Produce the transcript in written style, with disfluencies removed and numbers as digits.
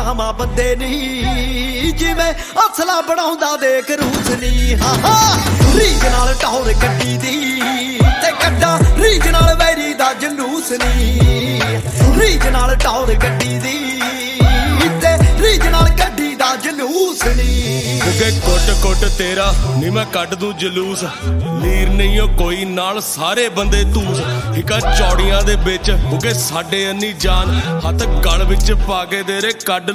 ਬਣਾਵਾਂ ਬੰਦੇ ਨੀ ਜਿਵੇਂ ਅਸਲਾ ਬਣਾਉਂਦਾ ਦੇਖ ਰੂਸ ਨੀ। ਰੀਝ ਨਾਲ ਟੌਰ ਗੱਡੀ ਦੀ ਤੇ ਕੱਢਾਂ ਰੀਝ ਨਾਲ ਵੈਰੀ ਦਾ ਜਲੂਸ ਨੀ। ਰੀਝ ਨਾਲ ਟੌਰ ਗੱਡੀ ਦੀ ਤੇ ਰੀਝ ਨਾਲ ਗੱਡੀ ਦਾ ਜਲੂਸ ਨੀ। ਉਗੇ ਕੁੱਟ ਕੁੱਟ ਤੇਰਾ ਨੀ ਮੈਂ ਕੱਢ ਦੂੰ ਜਲੂਸ। ਲੀਰ ਨਹੀਂ ਓ ਕੋਈ ਨਾਲ ਸਾਰੇ ਬੰਦੇ ਧੂਸ। ਹਿਕਾ ਚੌੜੀਆਂ ਦੇ ਵਿੱਚ ਉਗੇ ਸਾਡੇ ਅੰਨੀ ਜਾਨ ਹੱਥ ਗਲ ਵਿੱਚ ਪਾ ਕੇ ਤੇਰੇ ਕੱਢ